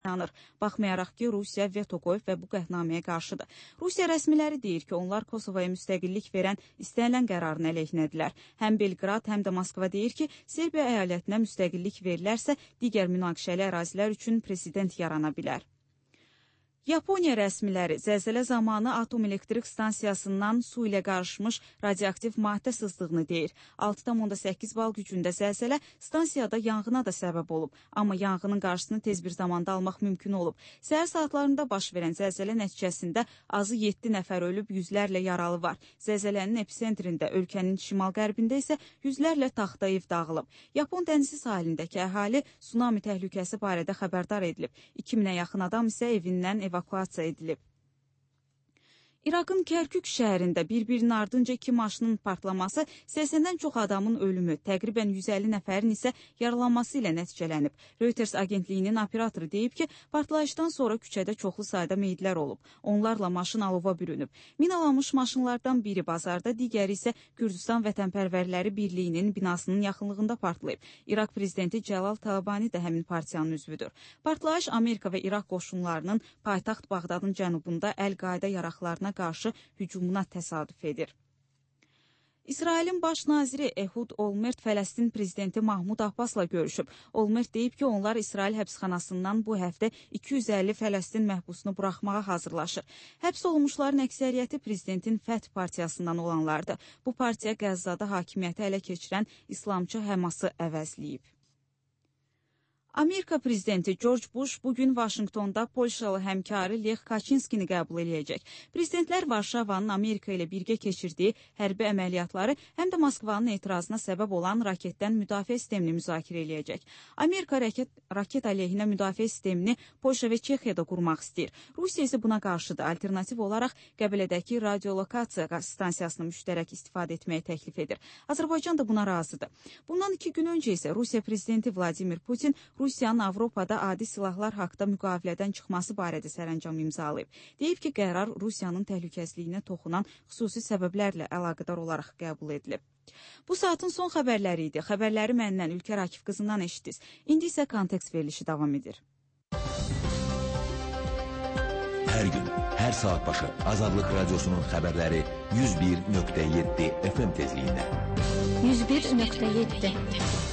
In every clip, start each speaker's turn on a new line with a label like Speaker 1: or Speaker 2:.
Speaker 1: inanır. Baxmayaraq ki, Rusiya veto qoyub və bu qətnaməyə qarşıdır. Rusiya rəsmiləri deyir ki, onlar Kosovaya müstəqillik verən istənilən qərarın əleyhinədirlər. Həm Belqrad, həm də Moskva deyir ki, Serbiya əyalətinə müstəqillik verilərsə, digər münaqişəli ərazilər üçün prezident yarana bilər. Yaponiya rəsmiləri zəlzələ zamanı atom elektrik stansiyasından su ilə qarışmış radioaktiv maddə sızdığını deyir. 6,8 bal gücündə zəlzələ stansiyada yanğına da səbəb olub, amma yanğının qarşısını tez bir zamanda almaq mümkün olub. Səhər saatlarında baş verən zəlzələ nəticəsində azı 7 nəfər ölüb, yüzlərlə yaralı var. Zəlzələnin episentrində, ölkənin şimal-qərbində isə yüzlərlə taxta ev dağılıb. Yapon dənizi sahilindəki əhali tsunami təhlükəsi barədə xəbərdar edilib. 2000-ə yaxın adam isə evindən evakuasiya edilib. İraqın Kərkük şəhərində bir-birinin ardınca 2 maşının partlaması 80-dən çox adamın ölümü, təqribən 150 nəfərin isə yaralanması ilə nəticələnib. Reuters agentliyinin operatoru deyib ki, partlayışdan sonra küçədə çoxlu sayda meyidlər olub. Onlarla maşın alova bürünüb. Minalanmış maşınlardan biri bazarda, digəri isə Kürdistan Vətənpərvərləri Birliyinin binasının yaxınlığında partlayıb. İraq prezidenti Cəlal Talabani də həmin partiyanın üzvüdür. Partlayış Amerika və İraq qoşunlarının paytaxt Bağdadın cənubunda Əl-Qaidə yaraqlarına qarşı hücumuna təsadüf edir. İsrailin baş naziri Ehud Olmert Fələstin prezidenti Mahmud Abbasla görüşüb. Olmert deyib ki, onlar İsrail həbsxanasından bu həftə 250 Fələstin məhbusunu buraxmağa hazırlaşır. Həbs olunmuşların əksəriyyəti prezidentin Fəth partiyasından olanlardır. Bu partiya Qəzzada hakimiyyəti ələ keçirən İslamçı Həması əvəzləyib. Amerika prezidenti George Bush bugün Vaşinqtonda Polşalı həmkarı Lech Kaçinskini qəbul edəcək. Prezidentlər Varşavanın Amerika ilə birgə keçirdiyi hərbi əməliyyatları həm də Moskvanın etirazına səbəb olan raketdən müdafiə sistemini müzakirə edəcək. Amerika raket əleyhinə müdafiə sistemini Polşa və Çexiyada qurmaq istəyir. Rusiya isə buna qarşıdır. Alternativ olaraq Qəbələdəki radiolokasiya stansiyasını müştərək istifadə etməyə təklif edir. Azərbaycan da buna razıdır. Bundan 2 gün öncə isə Rusiya prezidenti Vladimir Putin Rusiyanın Avropada adi silahlar haqda müqavilədən çıxması barədə sərəncam imzalayıb. Deyib ki, qərar Rusiyanın təhlükəsizliyinə toxunan xüsusi səbəblərlə əlaqədar olaraq qəbul edilib. Bu saatın son xəbərləri idi. Xəbərləri məndən Ülkər Akif qızından eşitdiniz. İndi isə kontekst verilişi davam edir.
Speaker 2: Hər gün, hər saat başı Azadlıq Radyosu'nun xəbərləri 101.7 FM tezliyində.
Speaker 3: 101.7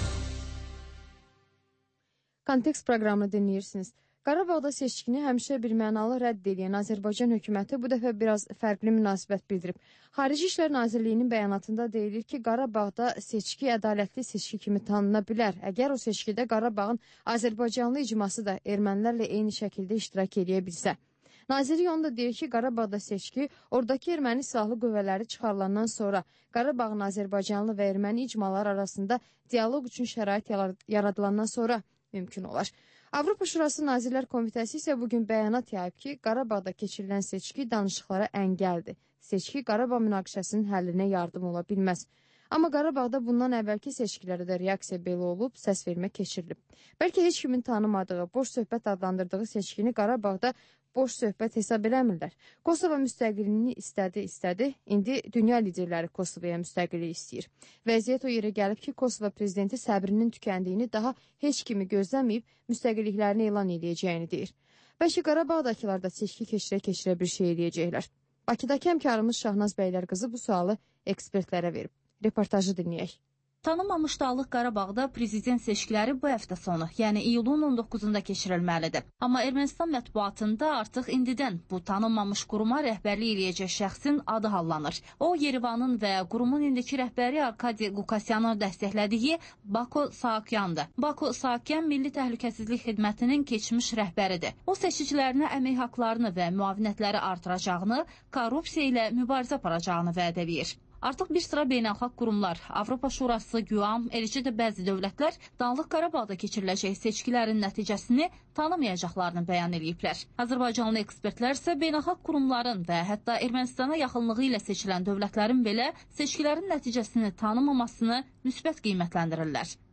Speaker 3: Kontekst proqramını dinləyirsiniz. Qarabağda seçkini həmişə bir mənalı rədd edən Azərbaycan hökuməti bu dəfə biraz fərqli münasibət bildirib. Xarici İşlər Nazirliyinin bəyanatında deyilir ki, Qarabağda seçki ədalətli seçki kimi tanına bilər. Əgər o seçkidə Qarabağın Azərbaycanlı icması da ermənilərlə eyni şəkildə iştirak edə bilsə. Nazirlik onu da deyir ki, Qarabağda seçki oradakı erməni silahlı qüvvələri çıxarılandan sonra Qarabağın Azərbaycanlı və erməni icmaları arasında dialoq üçün şərait yaradılandan sonra mümkün olar. Avropa Şurası Nazirlər Komitəsi isə bugün bəyanat yayıb ki, Qarabağda keçirilən seçki danışıqlara əngəldir. Seçki Qarabağ münaqişəsinin həllinə yardım ola bilməz. Amma Qarabağda bundan əvvəlki seçkilərdə də reaksiya belə olub, səs vermə keçirilib. Bəlkə heç kimin tanımadığı, boş söhbət adlandırdığı seçkini Qarabağda boş söhbət hesab eləmirlər. Kosovo müstəqilliyini istədi. İndi dünya liderləri Kosovaya müstəqillik istəyir. Vəziyyət o yerə gəlib ki, Kosovo prezidenti səbrinin tükəndiyini, daha heç kimi gözləməyib müstəqilliklərini elan edəcəyini deyir. Bəlkə Qarabağdakılar da seçki keçirə bir şey eləyəcəklər. Bakıdakı həmkarımız Şahnaz Bəylərqızı bu sualı ekspertlərə verib. Reportajı dinləyək.
Speaker 4: Tanınmamış Dağlıq Qarabağda prezident seçkiləri bu həftə sonu, yəni iyulun 19-da keçirilməlidir. Amma Ermənistan mətbuatında artıq indidən bu tanınmamış quruma rəhbərlik eləyəcək şəxsin adı hallanır. O, Yerevanın və qurumun indiki rəhbəri Arkadi Qukasyanın dəstəklədiyi Bako Saakyandır. Bako Saakyan Milli Təhlükəsizlik Xidmətinin keçmiş rəhbəridir. O, seçicilərinə əmək haqlarını və müavinətləri artıracağını, korrupsiya ilə mübarizə aparacağını vəd edir. Artıq bir sıra beynəlxalq qurumlar, Avropa Şurası, GÜAM, eləcə də bəzi dövlətlər Dağlıq Qarabağda keçiriləcək seçkilərin nəticəsini tanımayacaqlarını bəyan ediblər. Azərbaycanlı ekspertlər isə beynəlxalq qurumların və hətta Ermənistana yaxınlığı ilə seçilən dövlətlərin belə seçkilərin nəticəsini tanımamasını müsbət qiymətləndirirlər.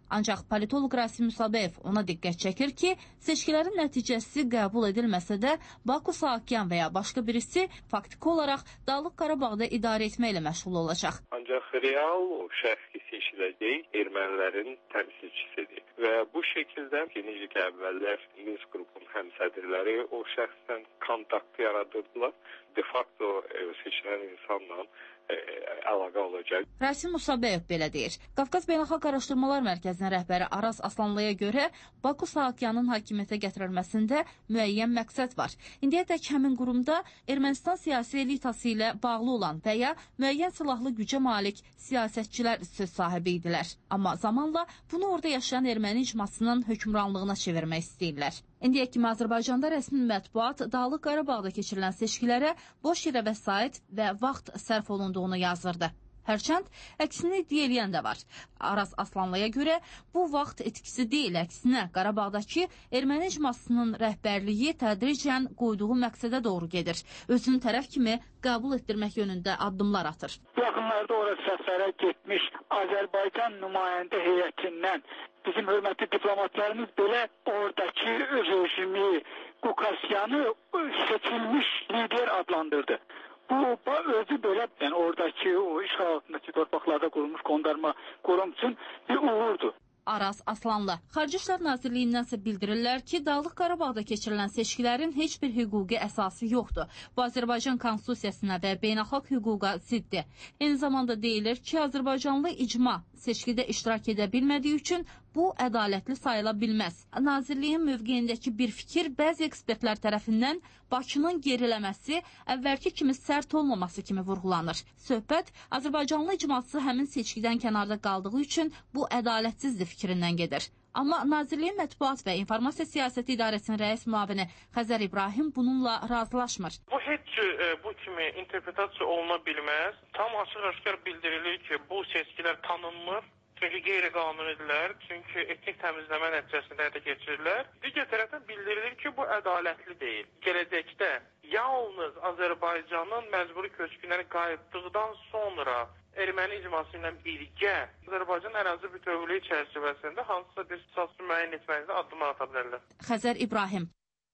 Speaker 4: Ancaq politoloq Rasim Musabeyev ona diqqət çəkir ki, seçkilərin nəticəsi qəbul edilməsə də Baku Saakyan və ya başqa birisi faktiki olaraq Dağlıq Qarabağda idarə etməklə məşğul olacaq.
Speaker 5: Ancaq real o şəxs ki seçiləcək ermənilərin təmsilçisidir və bu şəkildə necə ki əvvəllər Minsk qrupunun həmsədrləri o şəxslə kontakt yaradırdılar. De facto seçilən insanla əlaqə olacaq.
Speaker 4: Rasim Musabeyev belə deyir. Qafqaz Beynəlxalq Araşdırmalar Mərkəzinin rəhbəri Araz Aslanlıya görə Baku Saakyanın hakimiyyətə gətirilməsində müəyyən məqsəd var. İndiyədək həmin qurumda Ermənistan siyasi elitası ilə bağlı olan və ya müəyyən silahlı gücə malik siyasətçilər söz sahibi idilər. Amma zamanla bunu orada yaşayan erməni icmasının hökmranlığına çevirmək istəyirlər. İndiyə kimi Azərbaycanda rəsmi mətbuat Dağlıq Qarabağda keçirilən seçkilərə boş yerə vəsait və vaxt sərf olunduğunu yazırdı. Hərçənd əksini iddia eləyən də var. Araz Aslanlıya görə bu vaxt etkisi deyil, əksinə Qarabağdakı erməni icmasının rəhbərliyi tədricən qoyduğu məqsədə doğru gedir. Özünü tərəf kimi qəbul etdirmək yönündə addımlar atır.
Speaker 6: Yaxınlarda orada səfərə getmiş Azərbaycan nümayəndə heyətindən bizim hörmətli diplomatlarımız belə oradakı rejimi, Qukasyanı seçilmiş lider adlandırdı. Bu özü belə, yəni oradakı o işğal altındakı torpaqlarda qurulmuş qondarma qurum üçün bir uğurdur.
Speaker 4: Araz Aslanlı. Xarici İşlər Nazirliyindən isə bildirirlər ki, Dağlıq Qarabağda keçirilən seçkilərin heç bir hüquqi əsası yoxdur. Bu Azərbaycan Konstitusiyasına və beynəlxalq hüquqa ziddir. Eyni zamanda deyilir ki, Azərbaycanlı icma seçkidə iştirak edə bilmədiyi üçün bu ədalətli sayıla bilməz. Nazirliyin mövqeyindəki bir fikir bəzi ekspertlər tərəfindən Bakının geriləməsi, əvvəlki kimi sərt olmaması kimi vurğulanır. Söhbət Azərbaycanlı icması həmin seçkidən kənarda qaldığı üçün bu ədalətsizdir fikrindən gedir. Amma Nazirliyin Mətbuat və İnformasiya Siyasəti İdarəsinin rəis müavini Xəzər İbrahim bununla razılaşmır.
Speaker 7: Bu heç bu kimi interpretasiya oluna bilməz. Tam açıq-aşkar bildirilir ki, bu seçkilər tanınmır. Çünki qeyri-qanunidirlər, çünki etnik təmizləmə nəticəsində həyata keçirirlər. Digər tərəfdən bildirilir ki, bu ədalətli deyil. Gələcəkdə yalnız Azərbaycanın məcburi köçkünləri qayıtdıqdan sonra erməni icması ilə birgə Azərbaycan ərazi bütövlüyü çərçivəsində hansısa bir status müəyyən etməkdə addımlar ata bilərlər.
Speaker 4: Xəzər İbrahim.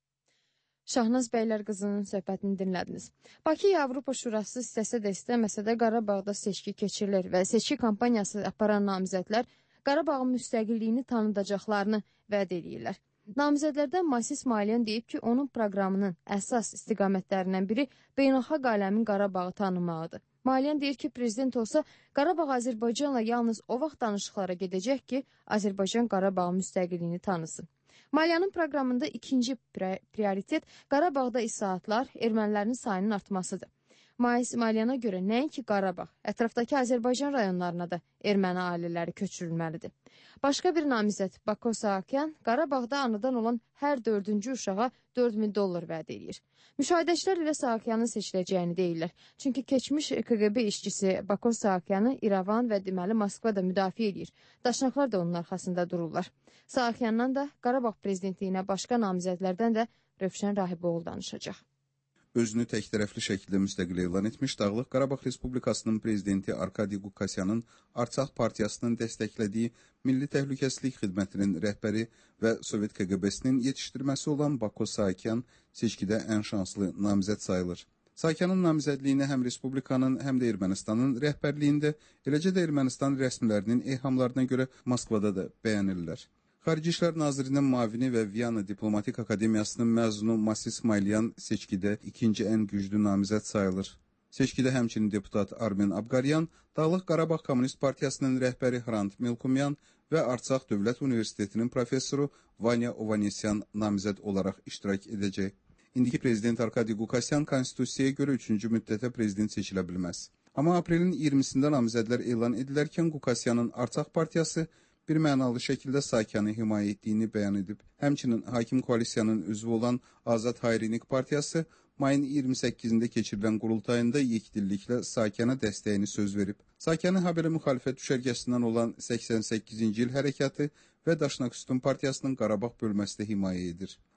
Speaker 3: Şahnaz bəylər qızının söhbətini dinlədiniz. Bakı Avropa Şurası istəsə də istəməsə də Qarabağda seçki keçirilir və seçki kampaniyası aparan namizədlər Qarabağın müstəqilliyini tanıdacaqlarını vəd edirlər. Namizədlərdən Masis Malyan deyib ki, onun proqramının əsas istiqamətlərindən biri beynəlxalq aləmin Qarabağı tanımağıdır. Malyan deyir ki, prezident olsa Qarabağ Azərbaycanla yalnız o vaxt danışıqlara gedəcək ki, Azərbaycan Qarabağın müstəqilliyini tanısın. Malyanın proqramında ikinci prioritet Qarabağda islahatlar, ermənilərin sayının artmasıdır. Malyana görə nəinki Qarabağ, ətrafdakı Azərbaycan rayonlarına da erməni ailələri köçürülməlidir. Başqa bir namizəd Baku Saakyan Qarabağda anadan olan hər 4-cü uşağa $4.000 vəd edir. Müşahidəçilər ilə Saakyanın seçiləcəyini deyirlər. Çünki keçmiş KGB işçisi Baku Saakyanı İrəvan və deməli Moskvada müdafiə edir. Daşnaqlar da onun arxasında dururlar. Saakyandan da Qarabağ prezidentliyinə başqa namizədlərdən də Rövşən Rahiboğlu danışacaq.
Speaker 8: Özünü təktərəfli şəkildə müstəqil elan etmiş Dağlıq Qarabağ Respublikasının prezidenti Arkadi Qukasyanın Artsaq partiyasının dəstəklədiyi Milli Təhlükəsizlik Xidmətinin rəhbəri və Sovet KGB-sinin yetişdirməsi olan Baku Saakyan seçkidə ən şanslı namizəd sayılır. Saakyanın namizədliyini həm Respublikanın, həm də Ermənistanın rəhbərliyində, eləcə də Ermənistan rəsmilərinin eyhamlarına görə Moskvada da bəyənirlər. Xarici İşlər Nazirinin müavini və Viyana Diplomatik Akademiyasının məzunu Masis Malyan seçkidə ikinci ən güclü namizəd sayılır. Seçkidə həmçinin deputat Armen Abqaryan, Dağlıq Qarabağ Kommunist Partiyasının rəhbəri Hrant Melkumyan və Artsaq Dövlət Universitetinin professoru Vanya Ovanesyan namizəd olaraq iştirak edəcək. İndiki prezident Arkadi Qukasyan konstitusiyaya görə 3-cü müddətə prezident seçilə bilməz. Amma aprelin 20-sində namizədlər elan edilərkən Qukasyanın Artsaq Partiyası bir mənalı şəkildə Saakyanı himayə etdiyini bəyan edib. Həmçinin hakim koalisiyanın üzvü olan Azad Hayrinik Partiyası mayın 28-də keçirilən qurultayında yekdilliklə Saakyana dəstəyini söz verib. Saakyanı habelə müxalifət düşərgəsindən olan 88-ci il hərəkatı və Daşnaq Sütun Partiyasının Qarabağ bölməsi də himayə edir.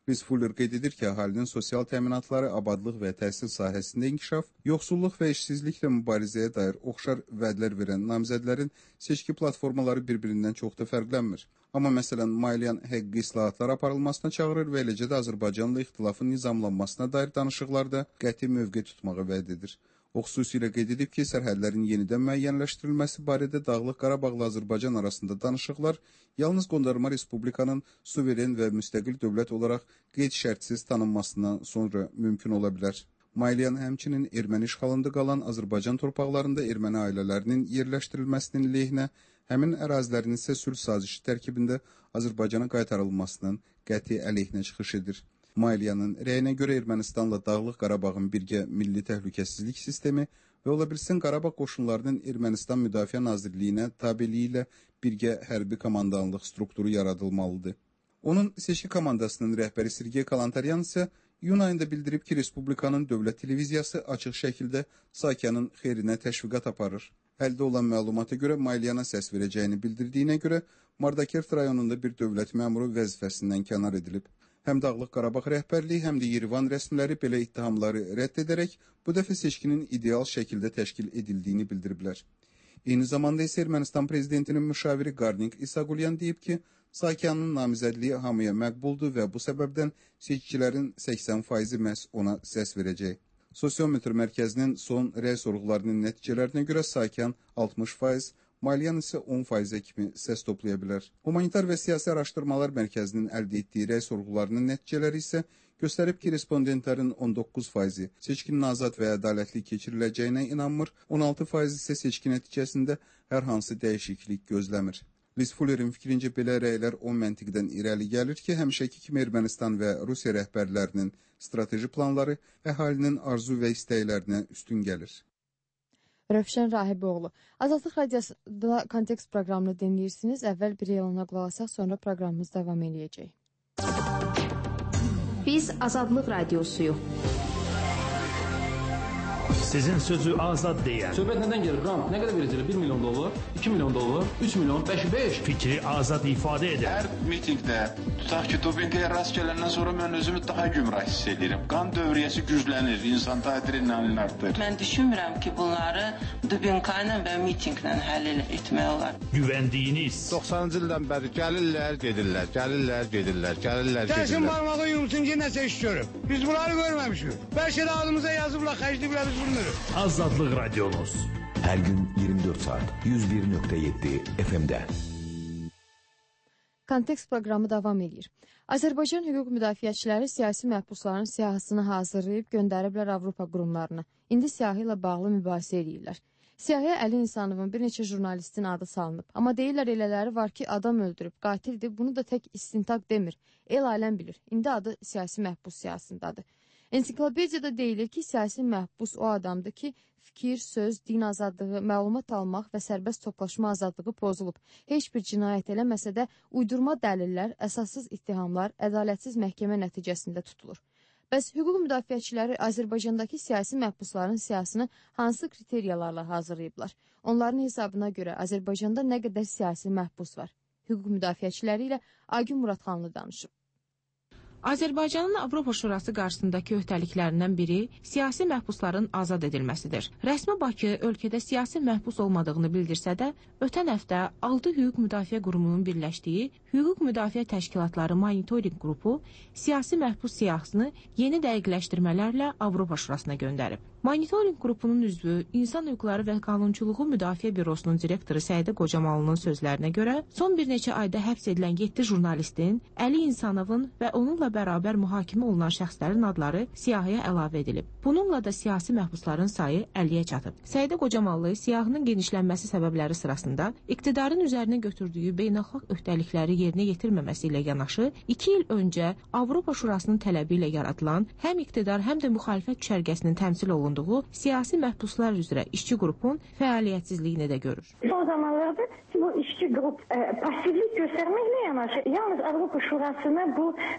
Speaker 8: Liz Fuller qeyd edir ki, əhalinin sosial təminatları, abadlıq və təhsil sahəsində inkişaf, yoxsulluq və işsizliklə mübarizəyə dair oxşar vədlər verən namizədlərin seçki platformaları bir-birindən çox da fərqlənmir. Amma məsələn, Maylian həqiqi islahatlar aparılmasına çağırır və eləcə də Azərbaycanla ixtilafın nizamlanmasına dair danışıqlarda qəti mövqe tutmağı vəd edir. O xüsusilə qeyd edib ki, sərhədlərin yenidən müəyyənləşdirilməsi barədə Dağlıq Qarabağla Azərbaycan arasında danışıqlar yalnız Qondarma Respublikanın suveren və müstəqil dövlət olaraq qeyd-şərtsiz tanınmasından sonra mümkün ola bilər. Maylian həmçinin erməni işğalında qalan Azərbaycan torpaqlarında erməni ailələrinin yerləşdirilməsinin lehinə, həmin ərazilərin isə sülh sazişi tərkibində Azərbaycana qaytarılmasının qəti əleyhinə çıxış edir. Maylianın rəyinə görə Ermənistanla Dağlıq Qarabağın birgə milli təhlükəsizlik sistemi və ola bilsin Qarabağ qoşunlarının Ermənistan Müdafiə Nazirliyinə tabeliyi ilə birgə hərbi komandanlıq strukturu yaradılmalıdır. Onun seçki komandasının rəhbəri Sergey Kalantaryan isə iyun ayında bildirib ki, Respublikanın dövlət televiziyası açıq şəkildə Sakiyanın xeyrinə təşviqat aparır. Əldə olan məlumata görə Mayliana səs verəcəyini bildirdiyinə görə Mardakert rayonunda bir dövlət məmuru vəzifəsindən kənar edilib. Həm Dağlıq Qarabağ rəhbərliyi, həm də Yerivan rəsmiləri belə ittihamları rədd edərək bu dəfə seçkinin ideal şəkildə təşkil edildiyini bildiriblər. Eyni zamanda isə Ermənistan prezidentinin müşaviri Qarnik İsagulyan deyib ki, Sakiyanın namizədliyi hamıya məqbuldur və bu səbəbdən seçkilərin 80% məhz ona səs verəcək. Sosiometr mərkəzinin son rəy sorğularının nəticələrinə görə Sakiyan 60%, Maylian isə 10% kimi səs toplaya bilər. Humanitar və Siyasi Araşdırmalar Mərkəzinin əldə etdiyi rəy sorğularının nəticələri isə göstərib ki, respondentlərin 19% seçkinin azad və ədalətli keçiriləcəyinə inanmır, 16% isə seçki nəticəsində hər hansı dəyişiklik gözləmir. Liz Fuller'in fikrincə belə rəylər o məntiqdən irəli gəlir ki, həmişəki kimi Ermənistan və Rusiya rəhbərlərinin strateji planları əhalinin arzu və istəklərinə üstün gəlir.
Speaker 3: Rövşən Rahiboğlu. Azadlıq Radiosu'da Kontekst proqramını dinləyirsiniz. Əvvəl bir elana qulaq asaq, sonra proqramımız davam edəcək.
Speaker 9: Biz Azadlıq Radiosuyuq.
Speaker 10: Sizin sözü azad deyən.
Speaker 11: Söhbət nədən gelir? Rant nə qədər verəcəklər? 1 milyon dollar, 2 milyon dollar, 3 milyon, 5.
Speaker 10: Fikri azad ifadə edən.
Speaker 12: Hər mitingdə, tutaq ki, dopinqə rast gələndən sonra mən özümü daha gümrah hiss edirəm. Qan dövriyyəsi güclənir, insanda adrenalin artır.
Speaker 13: Mən düşünmürəm ki, bunları dopinqə ilə və mitinqlə həll etmək olar.
Speaker 10: Güvəndiyiniz.
Speaker 14: 90-cı ildən bəri gəlirlər, gedirlər.
Speaker 15: Gəlsin barmağı yumsun ki, nəsə iş görüb. Biz bunları görməmişik. Bəlkə də adımıza yazıblar, xərcliblər biz bunları.
Speaker 10: Azadlıq Radionuz.
Speaker 2: Hər gün 24 saat 101.7 FM-də.
Speaker 3: Kontekst proqramı davam edir. Azərbaycan hüquq müdafiəçiləri siyasi məhbusların siyahısını hazırlayıb göndəriblər Avropa qurumlarına. İndi siyahı ilə bağlı mübahisə edirlər. Siyahıya Əli İnsanovun bir neçə jurnalistin adı salınıb. Amma deyirlər elələri var ki, adam öldürüb, qatildir. Bunu da tək istintaq demir. El aləm bilir. İndi adı siyasi məhbus siyahısındadır. Ensiklopediyada deyilir ki, siyasi məhbus o adamdır ki, fikir, söz, din azadlığı, məlumat almaq və sərbəst toplaşma azadlığı pozulub. Heç bir cinayət eləməsə də uydurma dəlillər, əsassız ittihamlar, ədalətsiz məhkəmə nəticəsində tutulur. Bəs hüquq müdafiəçiləri Azərbaycandakı siyasi məhbusların siyahısını hansı kriteriyalarla hazırlayıblar? Onların hesabına görə Azərbaycanda nə qədər siyasi məhbus var? Hüquq müdafiəçiləri ilə Aygün Muradxanlı danışıb.
Speaker 16: Azərbaycanın Avropa Şurası qarşısındakı öhdəliklərindən biri siyasi məhbusların azad edilməsidir. Rəsmi Bakı ölkədə siyasi məhbus olmadığını bildirsə də, ötən həftə 6 hüquq müdafiə qurumunun birləşdiyi Hüquq Müdafiə Təşkilatları Monitoring Qrupu siyasi məhbus siyahısını yeni dəqiqləşdirmələrlə Avropa Şurasına göndərib. Monitoring qrupunun üzvü, İnsan Hüquqları və Qanunçuluğu Müdafiə Bürosunun direktoru Səidə Qocamalının sözlərinə görə, son bir neçə ayda həbs edilən 7 jurnalistin, Əli İnsanovun və onunla bərabər mühakimə olunan şəxslərin adları siyahıya əlavə edilib. Bununla da siyasi məhbusların sayı 50-yə çatıb. Səidə Qocamallı siyahının genişlənməsi səbəbləri sırasında iqtidarın üzərinə götürdüyü beynəlxalq öhdəlikləri yerinə yetirməməsi ilə yanaşı, 2 il öncə Avropa Şurasının tələbi ilə yaradılan həm iqtidar, həm də müxalifət düşərgəsinin təmsil olunduğu siyasi məhbuslar üzrə işçi qrupun fəaliyyətsizliyini də görür.
Speaker 17: Son zamanlarda bu işçi qrup pasiflik göstərməklə yanaşı, yalnız Avropa Şurasına bu qrupu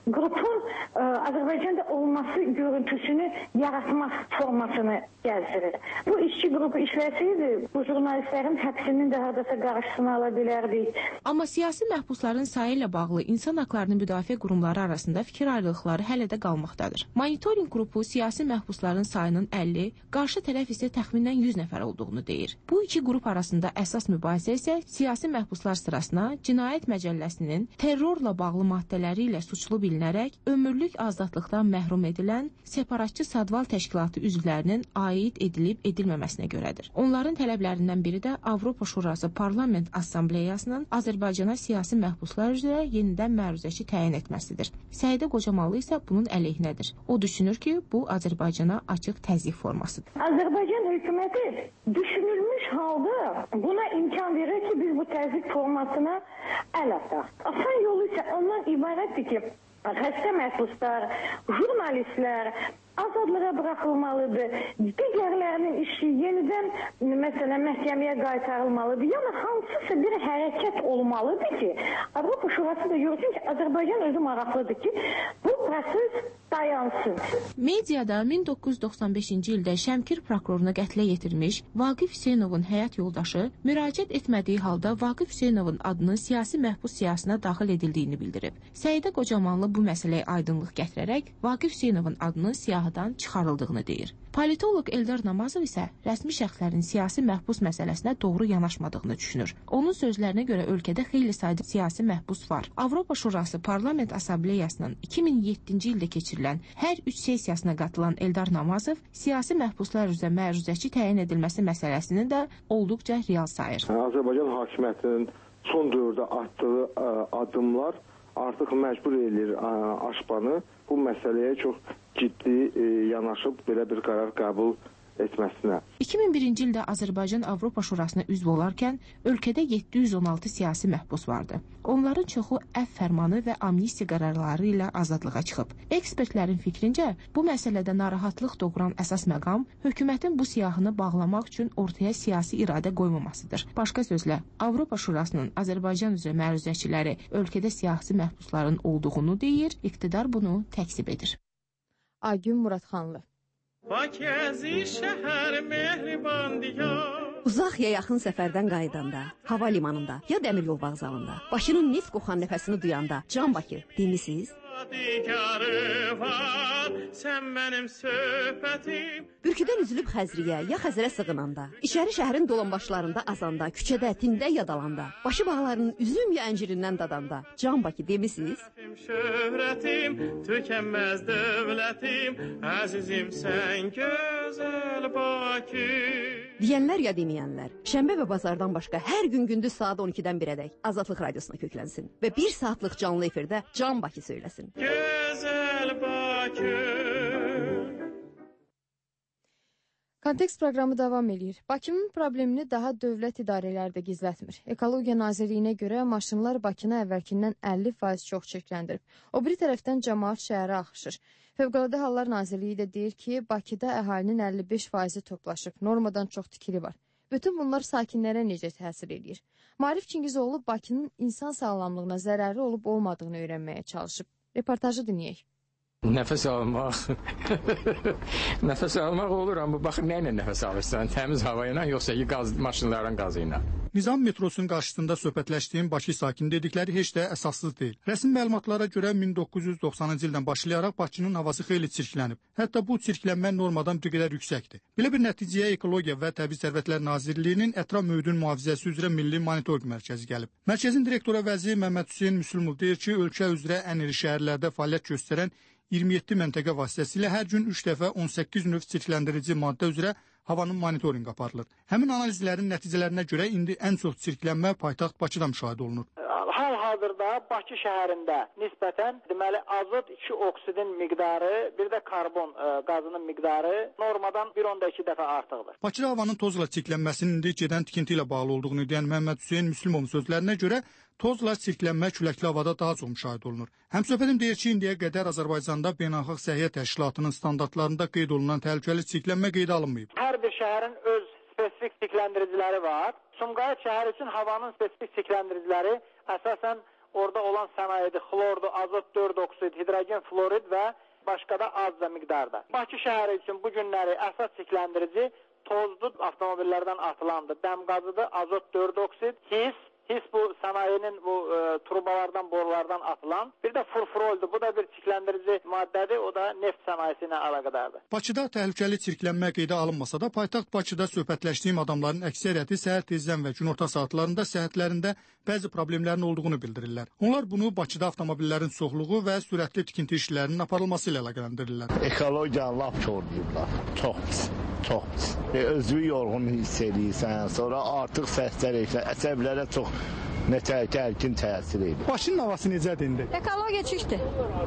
Speaker 17: qrupun Azərbaycanda olması görüntüsünü yaratmaq formasını gəzdirir. Bu işçi qrupu işləsəydi, bu jurnalistlərin həbsinin də hardasa qarşısını ala bilərdik.
Speaker 16: Amma siyasi məhbusların sayı ilə bağlı insan haqlarını müdafiə qurumları arasında fikir ayrılıqları hələ də qalmaqdadır. Monitoring qrupu siyasi məhbusların sayının 50, qarşı tərəf isə təxminən 100 nəfər olduğunu deyir. Bu iki qrup arasında əsas mübahisə isə siyasi məhbuslar sırasına Cinayət Məcəlləsinin terrorla bağlı maddələri ilə suçlu bilinərək ömürlük azadlıqdan məhrum edilən separatçı Sadval təşkilatı üzvlərinin aid edilib edilməməsinə görədir. Onların tələblərindən biri də Avropa Şurası Parlament Assambleyasının Azərbaycana siyasi məhbuslar üzrə yenidən məruzəçi təyin etməsidir. Səidə Qocamallı isə bunun əleyhinədir. O düşünür ki, bu Azərbaycana açıq təzyiq formasıdır.
Speaker 17: Azərbaycan hökuməti düşünülmüş halda buna imkan verir ki, biz bu təzyiq formasına əl ataq. Asan yolu isə ondan ibarətdir ki, xəstə məhbuslar, jurnalistlər azadlığa buraxılmalıdır. Digərlərinin işi yenidən məsələn məhkəməyə qaytarılmalıdır. Yəni hansısa bir hərəkət olmalıdır ki, Avropa Şurası da görsün ki, Azərbaycan özü maraqlıdır ki, bu proses dayansın.
Speaker 16: Mediada 1995-ci ildə Şəmkir prokurorunu qətlə yetirmiş Vaqif Hüseynovun həyat yoldaşı müraciət etmədiyi halda Vaqif Hüseynovun adının siyasi məhbus siyahısına daxil edildiyini bildirib. Səidə Qocamallı bu məsələyə aydınlıq gətirərək Vaqif Hüseynovun adının siyahıdan çıxarıldığını deyir. Politoloq Eldar Namazov isə rəsmi şəxslərin siyasi məhbus məsələsinə doğru yanaşmadığını düşünür. Onun sözlərinə görə ölkədə xeyli sayda siyasi məhbus var. Avropa Şurası Parlament Assambleyasının 2007-ci ildə keçirilən hər 3 sessiyasına qatılan Eldar Namazov siyasi məhbuslar üzrə məruzəçi təyin edilməsi məsələsini də olduqca real sayır.
Speaker 18: Azərbaycan hakimiyyətinin son dövrdə atdığı addımlar artıq məcbur edir Aşbanı bu məsələyə çox ciddi yanaşıb belə bir qərar qəbul etməsinə.
Speaker 16: 2001-ci ildə Azərbaycan Avropa Şurasına üzv olarkən ölkədə 716 siyasi məhbus vardı. Onların çoxu əfv fərmanı və amnistiya qərarları ilə azadlığa çıxıb. Ekspertlərin fikrincə, bu məsələdə narahatlıq doğuran əsas məqam hökumətin bu siyahını bağlamaq üçün ortaya siyasi iradə qoymamasıdır. Başqa sözlə, Avropa Şurasının Azərbaycan üzrə məruzəçiləri ölkədə siyasi məhbusların olduğunu deyir, iqtidar bunu təkzib edir.
Speaker 3: Aygün Muradxanlı.
Speaker 19: Uzaq ya yaxın səfərdən qayıdanda, hava limanında ya dəmir yol vağzalında, Bakının neft qoxan nəfəsini duyanda, Can Bakı demisiz? Bürküdən üzülüb Xəzriyə ya Xəzərə sığınanda, İçəri şəhərin dolambaşlarında azanda, küçədə, tində yadalanda, başı bağlarının üzüm ya əncirindən dadanda, Can Bakı demisiz?
Speaker 20: Şöhrətim, tükənməz dövlətim, əzizim sən gözəl Bakı.
Speaker 19: Deyənlər ya deməyənlər, şənbə və bazardan başqa hər gün gündüz saat 12-dən 1-ədək Azadlıq Radiosuna köklənsin və 1 saatlıq canlı efirdə Can Bakı söyləsin.
Speaker 20: Gözəl Bakı.
Speaker 3: Kontekst proqramı davam edir. Bakının problemini daha dövlət idarələri də gizlətmir. Ekologiya Nazirliyinə görə maşınlar Bakını əvvəlkindən 50% çox çirkləndirib. O biri tərəfdən cəmaət şəhərə axışır. Fövqəladə Hallar Nazirliyi də deyir ki, Bakıda əhalinin 55%-i toplaşıb, normadan çox tikili var. Bütün bunlar sakinlərə necə təsir edir? Maarif Çingizoğlu Bakının insan sağlamlığına zərəri olub-olmadığını öyrənməyə çalışıb. Reportajı dinləyək.
Speaker 21: Nəfəs almaq. Nəfəs almaq olur, amma baxın nə ilə nəfəs alırsan? Təmiz hava ilə, yoxsa maşınların qazı ilə?
Speaker 22: Nizam metrosunun qarşısında söhbətləşdiyim Bakı sakini dedikləri heç də əsassız deyil. Rəsmi məlumatlara görə 1990-cı ildən başlayaraq Bakının havası xeyli çirklənib. Hətta bu çirklənmə normadan bir qədər yüksəkdir. Belə bir nəticəyə Ekologiya və Təbii Sərvətlər Nazirliyinin ətraf mühitin mühafizəsi üzrə Milli Monitorinq Mərkəzi gəlib. Mərkəzin direktoru vəziri Məmməd Hüseyn Müslümov deyir ki, ölkə üzrə ən iri şəhərlərdə fəaliyyət göstərən 27 məntəqə vasitəsilə hər gün 3 dəfə 18 növ çirkləndirici maddə üzrə havanın monitorinqi aparılır. Həmin analizlərin nəticələrinə görə indi ən çox çirklənmə paytaxt Bakıda müşahidə olunur.
Speaker 6: Hal-hazırda Bakı şəhərində nisbətən deməli azot 2 oksidin miqdarı, bir də karbon qazının miqdarı normadan 1.2 dəfə artıqdır.
Speaker 22: Bakıda havanın tozla çirklənməsinin indi gedən tikinti ilə bağlı olduğunu deyən Məmməd Hüseyn Müslümovun sözlərinə görə tozla çirklənmə küləkli havada daha çox müşahidə olunur. Həmsöhbətim deyir ki, indiyə qədər Azərbaycanda Beynəlxalq Səhiyyə Təşkilatının standartlarında qeyd olunan təhlükəli çirklənmə qeydə alınmayıb.
Speaker 6: Hər bir şəhərin öz spesifik çirkləndiriciləri var. Sumqayıt şəhəri üçün havanın spesifik çirkləndiriciləri əsasən orada olan sənayedi xlordu, azot 4 oksid, hidrogen fluorid və başqa da azca miqdarda. Bakı şəhəri üçün bu günləri əsas çirkləndirici tozlu avtomobillərdən atılandı. Dəm qazıdır, azot 4 oksid, his bu sənayinin bu trubalardan, borulardan atılan. Bir də furfuroldur. Bu da bir çirkləndirici maddədir. O da neft sənayesi ilə əlaqədardır.
Speaker 22: Bakıda təhlükəli çirklənmə qeydə alınmasa da, paytaxt Bakıda söhbətləşdiyim adamların əksəriyyəti səhər tezdən və günorta saatlarında səhhətlərində bəzi problemlərin olduğunu bildirirlər. Onlar bunu Bakıda avtomobillərin çoxluğu və sürətli tikinti işlərinin aparılması ilə əlaqələndirirlər.
Speaker 14: Ekologiyanı lap korlayıblar. Çox pis. Çox pis. Özünü yorğun hiss edirsən, sonra artıq səslər əsəblərə çox gərgin təsir edir.
Speaker 22: Bakının havası necədir indi?
Speaker 1: Ekologiya çəkdir.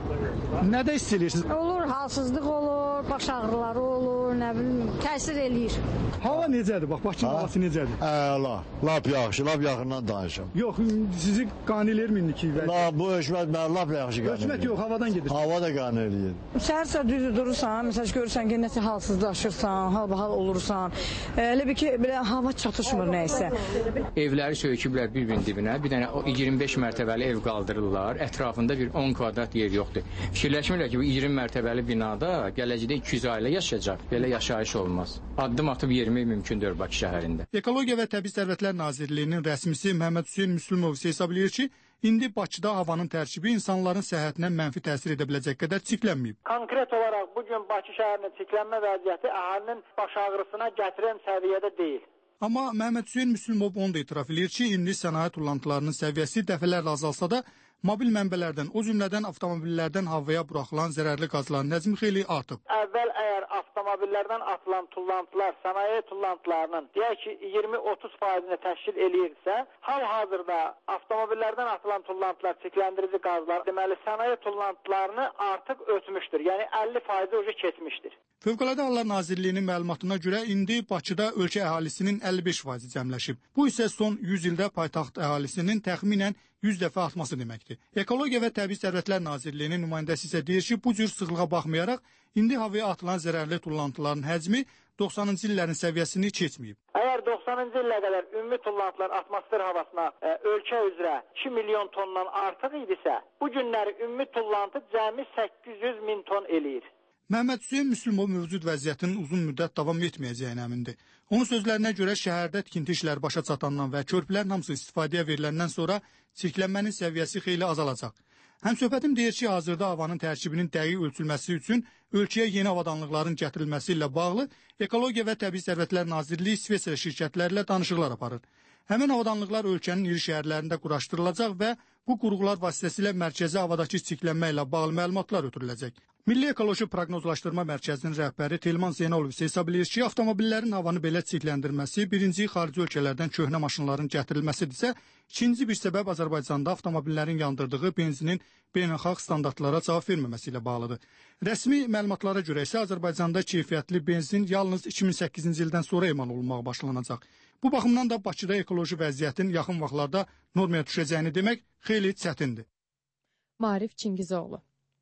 Speaker 22: Nədə hiss edirsiniz?
Speaker 1: Olur, halsızlıq olur, baş ağrıları olur, nə bilim, təsir eləyir.
Speaker 22: Hava necədir? Bax, Bakının havası necədir?
Speaker 14: Əla, lap yaxşı, lap yaxından danışım.
Speaker 22: Yox, sizi qane eləyirmi indiki?
Speaker 14: Bu hökumət mənə lap yaxşı qane eləyir.
Speaker 22: Hökumət yox, havadan gedir.
Speaker 14: Hava da qane eləyir.
Speaker 1: Səhər düz durursan, məsəl görürsən ki, nəsə halsızlaşırsan, halbahal olursan. Elə bir ki, belə hava çatışmır nəysə.
Speaker 21: Evləri söyküblər bir-birinin dibinə. Bir dənə 25 mərtəbəli ev qaldırırlar. Ətrafında bir 10 kvadrat yer yoxdur. Fikirləşmirlər ki, bu 20 mərtəbəli binada gələcəkdə 200 ailə yaşayacaq. Belə yaşayış olmaz. Addım atıb yermək mümkündür Bakı şəhərində.
Speaker 22: Ekologiya və Təbii Sərvətlər Nazirliyinin rəsmisi Məhəmməd Hüseyn Müslümov hesab edir ki, indi Bakıda havanın tərkibi insanların səhhətinə mənfi təsir edə biləcək qədər çirklənməyib.
Speaker 6: Konkret olaraq bugün Bakı şəhərinin çirklənmə vəziyyəti əhalinin baş ağrısına gətirən səviyyədə deyil.
Speaker 22: Amma Məhəmməd Hüseyn Müslümov onu da etiraf edir ki, indi sənaye tullantılarının səviyyəsi dəfələrlə azalsa da, mobil mənbələrdən, o cümlədən avtomobillərdən havaya buraxılan zərərli qazların həcmi xeyli artıb.
Speaker 6: Əvvəl əgər avtomobillərdən atılan tullantılar, sənaye tullantılarının deyək ki, 20-30%-ni təşkil eləyirsə, hal-hazırda avtomobillərdən atılan tullantılar, çirkləndirici qazlar, deməli sənaye tullantılarını artıq ötmüşdür. Yəni 50%-i ucu keçmişdir.
Speaker 22: Fövqəladə Hallar Nazirliyinin məlumatına görə indi Bakıda ölkə əhalisinin 55% cəmləşib. Bu isə son 100 ildə paytaxt əhalisinin təxminən 100 dəfə artması deməkdir. Ekologiya və Təbii Sərvətlər Nazirliyinin nümayəndəsi isə deyir ki, bu cür sıxlığa baxmayaraq, indi havaya atılan zərərli tullantıların həcmi 90-cı illərin səviyyəsini keçməyib.
Speaker 6: Əgər 90-cı illə qədər ümumi tullantılar atmosfer havasına ölkə üzrə 2 milyon tondan artıq idisə, bu günləri ümumi tullantı cəmi 800 min ton eləyir.
Speaker 22: Məhəmməd Hüseyn Müslümov mövcud vəziyyətin uzun müddət davam etməyəcəyinə əmindir. Onun sözlərinə görə şəhərdə tikinti işləri başa çatandan və körpülərin hamısı istifadəyə veriləndən sonra çirklənmənin səviyyəsi xeyli azalacaq. Həmsöhbətim deyir ki, hazırda havanın tərkibinin dəqiq ölçülməsi üçün ölkəyə yeni avadanlıqların gətirilməsi ilə bağlı Ekologiya və Təbii Sərvətlər Nazirliyi İsveçrə şirkətlərlə danışıqlar aparır. Həmin avadanlıqlar ölkənin iri şəhərlərində quraşdırılacaq və bu qurğular vasitəsilə mərkəzi havadakı çirklənmə ilə bağlı məlumatlar ötürüləcək. Milli Ekoloji Proqnozlaşdırma Mərkəzinin rəhbəri Telman Zeynalov isə hesab edir ki, avtomobillərin havanı belə çirkləndirməsi birinci xarici ölkələrdən köhnə maşınların gətirilməsidirsə, ikinci bir səbəb Azərbaycanda avtomobillərin yandırdığı benzinin beynəlxalq standartlara cavab verməməsi ilə bağlıdır. Rəsmi məlumatlara görə isə Azərbaycanda keyfiyyətli benzin yalnız 2008-ci ildən sonra emal olunmağa başlanacaq. Bu baxımdan da Bakıda ekoloji vəziyyətin yaxın vaxtlarda normaya düşəcəyini demək xeyli çətindir.
Speaker 3: Maarif Çingizoğlu.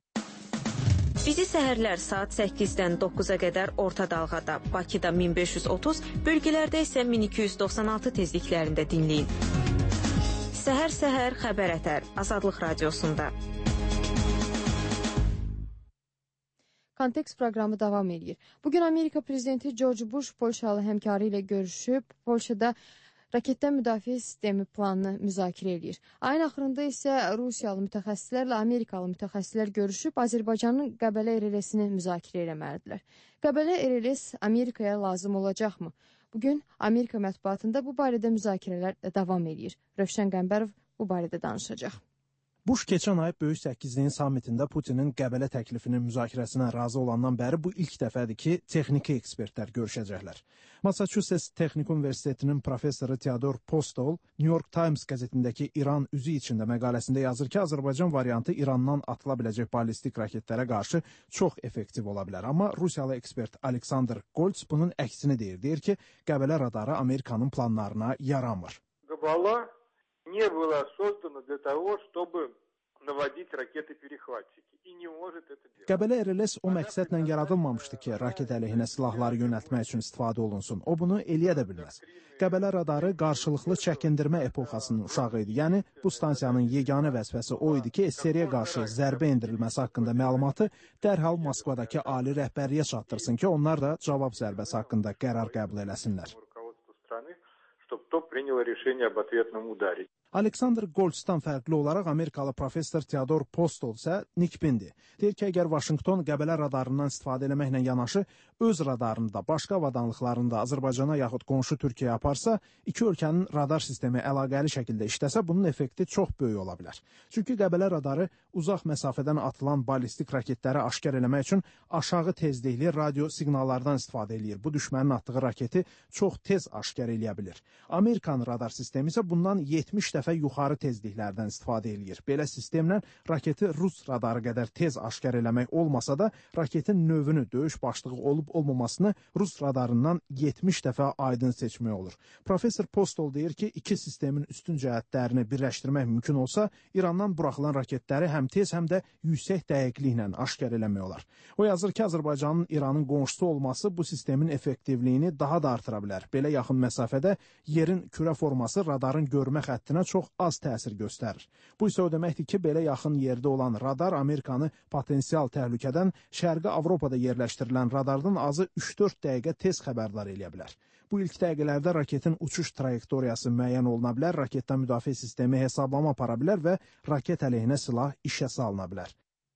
Speaker 9: Bizi səhərlər saat 8-dən 9-a qədər orta dalğada, Bakıda 1530, bölgələrdə isə 1296 tezliklərində dinləyin. Səhər-səhər xəbər ətər Azadlıq Radiosunda.
Speaker 3: Kontekst proqramı davam edir. Bugün Amerika prezidenti George Bush Polşalı həmkarı ilə görüşüb, Polşada raketdən müdafiə sistemi planını müzakirə edir. Ayın axırında isə Rusiyalı mütəxəssislərlə Amerikalı mütəxəssislər görüşüb Azərbaycanın Qəbələ RLS-ini müzakirə eləməlidirlər. Qəbələ RLS Amerikaya lazım olacaqmı? Bugün Amerika mətbuatında bu barədə müzakirələr davam edir. Rövşən Qəmbərov bu barədə danışacaq.
Speaker 5: Bush keçən ay Böyük Səkkiizliyin sammitində Putinin Qəbələ təklifinin müzakirəsinə razı olandan bəri bu ilk dəfədir ki, texniki ekspertlər görüşəcəklər. Massachusetts Texnik Universitetinin professoru Theodor Postol New York Times qəzetindəki İran üzü içində məqaləsində yazır ki, Azərbaycan variantı İrandan atıla biləcək ballistik raketlərə qarşı çox effektiv ola bilər. Amma Rusiyalı ekspert Aleksandr Goltz bunun əksini deyir. Deyir ki, Qəbələ radarı Amerikanın planlarına yaramır.
Speaker 23: Qəbələ не было создано для того, чтобы
Speaker 4: наводить ракеты-перехватчики. И не может это делать.
Speaker 5: Qəbələ RLS o məqsədlə yaradılmamışdı ki, raket əleyhinə silahları yönəltmək üçün istifadə olunsun. O bunu eləyə də bilməz. Qəbələ radarı qarşılıqlı çəkindirmə epoxasının uşağı idi. Yəni, bu stansiyanın yeganə vəzifəsi o idi ki, SSR-yə qarşı zərbə endirilməsi haqqında məlumatı dərhal Moskvadakı ali rəhbərliyə çatdırsın ki, onlar da cavab zərbəsi haqqında qərar qəbul eləsinlər.
Speaker 4: Чтобы то приняло решение об ответном ударе.
Speaker 5: Aleksandr Goltzdan fərqli olaraq Amerikalı professor Theodor Postol isə nikbindir. Deyir ki, əgər Vaşinqton Qəbələ radarından istifadə eləməklə yanaşı, öz radarını da, başqa avadanlıqlarını da Azərbaycana yaxud qonşu Türkiyəyə aparsa, iki ölkənin radar sistemi əlaqəli şəkildə işləsə, bunun effekti çox böyük ola bilər. Çünki Qəbələ radarı uzaq məsafədən atılan ballistik raketləri aşkar eləmək üçün aşağı tezlikli radio siqnallardan istifadə eləyir. Bu düşmənin atdığı raketi çox tez aşkar eləyə bilir. Amerikan radar sistemi isə bundan 70 dəfə yuxarı tezliklərdən istifadə eləyir. Belə sistemlə raketi Rus radarı qədər tez aşkar eləmək olmasa da, raketin növünü, döyüş başlığı olub-olmamasını Rus radarından 70 dəfə aydın seçmək olur. Professor Postol deyir ki, iki sistemin üstün cəhətlərini birləşdirmək mümkün olsa, İrandan buraxılan raketləri həm tez, həm də yüksək dəqiqliklə aşkar eləmək olar. O yazır ki, Azərbaycanın İranın qonşusu olması bu sistemin effektivliyini daha da artıra bilər. Belə yaxın məsafədə yerin kürə forması radarın görmə xəttinə çox az təsir göstərir. Bu isə o deməkdir ki, belə yaxın yerdə olan radar Amerikanı potensial təhlükədən Şərqi Avropada yerləşdirilən radardan azı 3-4 dəqiqə tez xəbərdar eləyə bilər. Bu ilk dəqiqələrdə raketin uçuş trayektoriyası müəyyən oluna bilər, raketdən müdafiə sistemi hesablama apara bilər və raket əleyhinə silah işə salına bilər.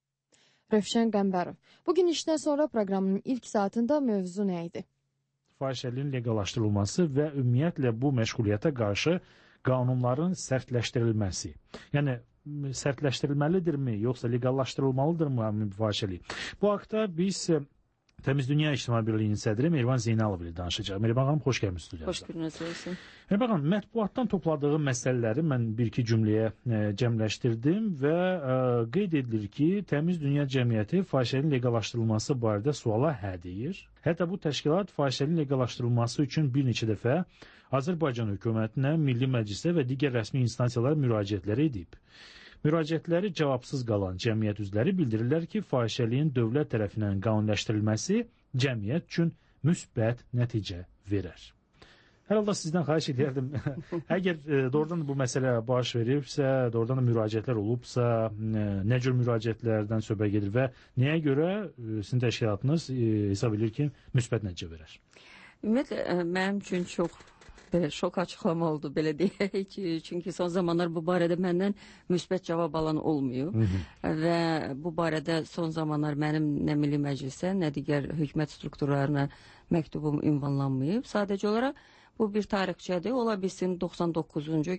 Speaker 3: Rövşən Qəmbərov. Bugün işdən sonra proqramın ilk saatında mövzu nə idi?
Speaker 10: Fahişəliyin leqallaşdırılması və ümumiyyətlə bu məşğuliyyətə qarşı qanunların sərtləşdirilməsi. Yəni, sərtləşdirilməlidirmi, yoxsa leqallaşdırılmalıdırmı fahişəlik? Bu haqda biz Təmiz Dünya İctimai Birliyinin sədri Mehriban Zeynalov ilə danışacaq. Mehriban xanım, xoş gəlmişsiniz studiyamıza.
Speaker 7: Xoş gününüz olsun.
Speaker 10: Mehriban xanım, mətbuatdan topladığı məsələləri mən bir-iki cümləyə cəmləşdirdim və qeyd edilir ki, Təmiz Dünya Cəmiyyəti fahişəliyin leqallaşdırılması barədə suala hə deyir. Hətta bu təşkilat fahişəliyin leqallaşdırılması üçün bir neçə dəfə Azərbaycan hökumətinə, Milli Məclisə və digər rəsmi instansiyalara müraciətlər edib. Müraciətləri cavabsız qalan cəmiyyət üzvləri bildirirlər ki, fahişəliyin dövlət tərəfindən qanunləşdirilməsi cəmiyyət üçün müsbət nəticə verər. Hər halda sizdən xahiş edirdim, əgər doğrudan bu məsələ baş veribsə, doğrudan da müraciətlər olubsa, nə cür müraciətlərdən söhbət gedir və nəyə görə sizin təşkilatınız hesab edir ki, müsbət nəticə verər?
Speaker 7: Ümumiyyətlə, mənim üçün çox şok açıqlama oldu, belə deyək ki, çünki son zamanlar bu barədə məndən müsbət cavab alan olmuyor və bu barədə son zamanlar mənim nə Milli Məclisə, nə digər hökumət strukturlarına məktubum ünvanlanmayıb. Sadəcə olaraq bu bir tarixçədir. Ola bilsin 99-cu,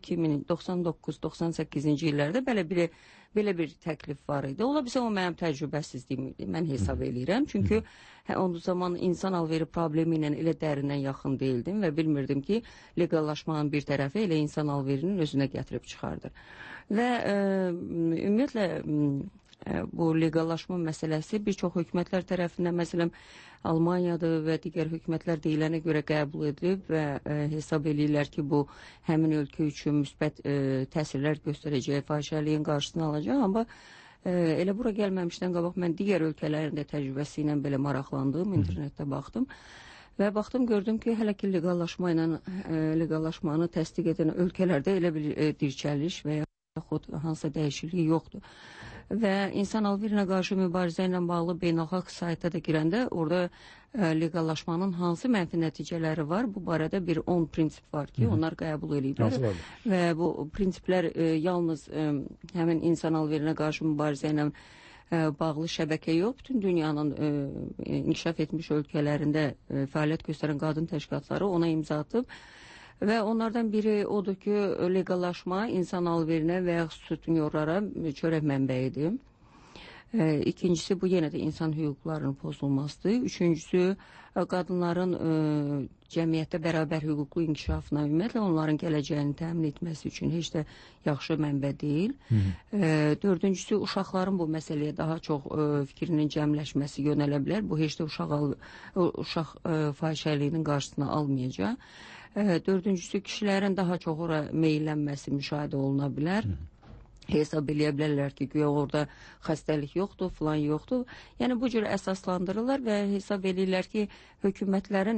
Speaker 7: 99-98-ci illərdə belə bir təklif var idi. Ola bilsin o mənim təcrübəsizliyim idi. Mən hesab eləyirəm. Çünki o zaman insan alveri problemi ilə elə dərindən yaxın deyildim və bilmirdim ki, leqallaşmanın bir tərəfi elə insan alverinin özünə gətirib çıxardır. Və ümumiyyətlə bu leqallaşma məsələsi bir çox hökumətlər tərəfindən, məsələn, Almaniyadır və digər hökumətlər deyilənə görə qəbul edilib və hesab eləyirlər ki, bu həmin ölkə üçün müsbət təsirlər göstərəcək, fahişəliyin qarşısını alacaq. Amma elə bura gəlməmişdən qabaq mən digər ölkələrin də təcrübəsi ilə belə maraqlandım, internetdə baxdım. Və baxdım, gördüm ki, hələ ki leqallaşmanı təsdiq edən ölkələrdə elə bir dirçəliş və yaxud hansısa dəyişiklik yoxdur. Və insan alverinə qarşı mübarizə ilə bağlı beynəlxalq saytda da girəndə orada leqallaşmanın hansı mənfi nəticələri var, bu barədə bir 10 prinsip var ki, onlar qəbul ediblər. Və bu prinsiplər yalnız həmin insan alverinə qarşı mübarizə ilə bağlı şəbəkə yox, bütün dünyanın inkişaf etmiş ölkələrində fəaliyyət göstərən qadın təşkilatları ona imza atıb. Və onlardan biri odur ki, leqallaşma insan alverinə və ya sütunyorlara çörək mənbəyidir. İkincisi, bu yenə də insan hüquqlarının pozulmasıdır. Üçüncüsü, qadınların cəmiyyətdə bərabər hüquqlu inkişafına, ümumiyyətlə onların gələcəyini təmin etməsi üçün heç də yaxşı mənbə deyil. Dördüncüsü, uşaqların bu məsələyə daha çox fikrinin cəmləşməsi yönələ bilər. Bu heç də uşaq fahişəliyinin qarşısını almayacaq. Dördüncüsü, kişilərin daha çox ora meyllənməsi müşahidə oluna bilər. hesab eləyə bilərlər ki, güya orada xəstəlik yoxdur, filan yoxdur. Yəni bu cür əsaslandırırlar və hesab edirlər ki, hökumətlərin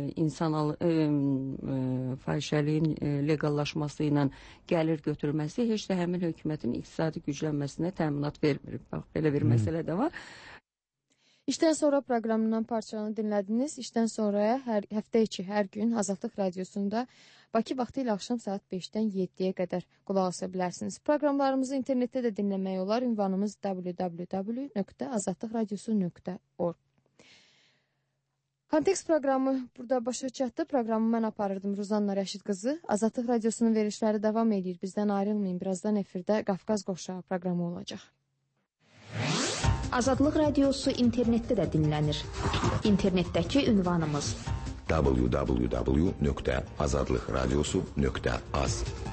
Speaker 7: fahişəliyin legallaşması ilə gəlir götürməsi heç də həmin hökumətin iqtisadi güclənməsinə təminat vermir. Bax, belə bir məsələ də var.
Speaker 3: İşdən sonra proqramından parçalarını dinlədiniz. İşdən sonraya həftə içi hər gün Azadlıq Radiosunda Bakı vaxtı ilə axşam saat 5-dən 7-yə qədər qulaq asa bilərsiniz. Proqramlarımızı internetdə də dinləmək olar. Ünvanımız www.azadlıqradiosu.org. Kontekst proqramı burada başa çatdı. Proqramı mən aparırdım Ruzanna Rəşid qızı. Azadlıq Radiosunun verilişləri davam edir. Bizdən ayrılmayın. Birazdan efirdə Qafqaz Qoşağı proqramı olacaq.
Speaker 8: Azadlıq Radiosu internetdə də dinlənir. İnternetdəki ünvanımız
Speaker 2: www.azadlıqradiosu.az